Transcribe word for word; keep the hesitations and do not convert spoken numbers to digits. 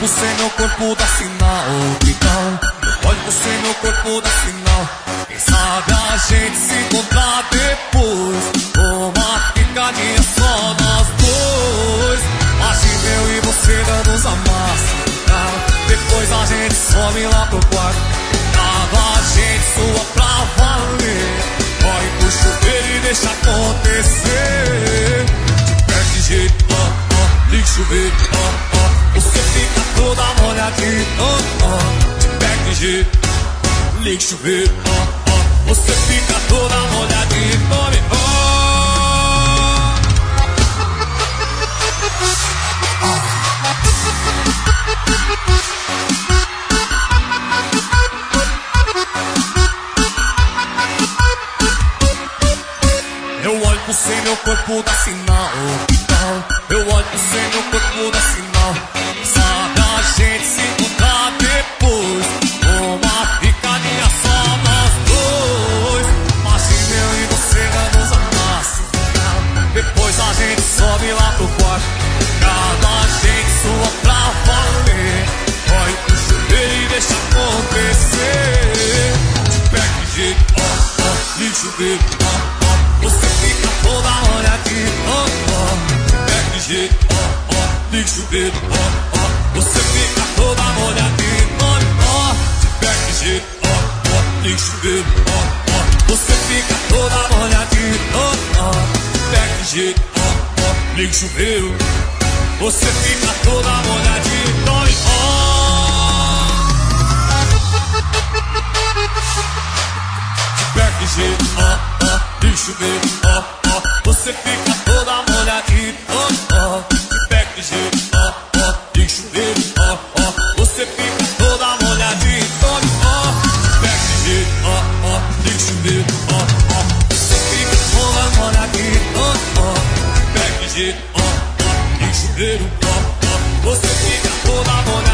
você, meu corpo dá sinal. Então, eu olho você, meu corpo dá sinal. Quem sabe a gente se encontrar depois. Uma picadinha só nós dois. Imagina eu e você dando uns amassos. Depois a gente some lá pro quarto. Tava a gente sua pra valer. Corre pro chuveiro e deixa acontecer. Te pega de jeito, ó, ó, liga o chuveiro, ó, ó. Você fica toda molhadinha, ó, ó. Te pega de jeito, liga o chuveiro, ó, ó. Você fica toda molhadinha, tome, ó. Eu olho pro você, meu corpo dá sinal. Então, eu olho pro você, meu corpo dá sinal. Sabe a gente se encontrar depois. Uma picadinha só nós dois. Imagina eu e você dando uns amassos. Depois a gente sobe lá pro quarto. Cada gente sua pra valer. Corre pro chuveiro e deixa acontecer. Te pega de jeito, ó, ó, liga o chuveiro, ó. Você fica toda molhadinha, ó, ó. Te pega de jeito, ó, ó, liga o chuveiro, ó, ó. Você fica toda molhadinha, ó, ó. Te pega de jeito, ó, ó, liga o chuveiro, ó, ó. Você fica toda molhadinha, ó, ó. Te pega de jeito, ó, ó, liga o chuveiro. Você fica toda molhadinha, ó, ó. Te pega de jeito, ó, ó. Liga o chuveiro, ó, ó. Você fica toda molhadinha, ó, ó. Te pega de jeito, ó, ó. Liga o chuveiro, ó, ó. Você fica toda molhadinha, ó, ó. Te pega de jeito, ó, ó. Liga o chuveiro, ó, ó. Você fica toda molhadinha, ó, ó. Te pega de jeito, ó, ó. Liga o chuveiro, ó, ó. Você fica toda molhadinha.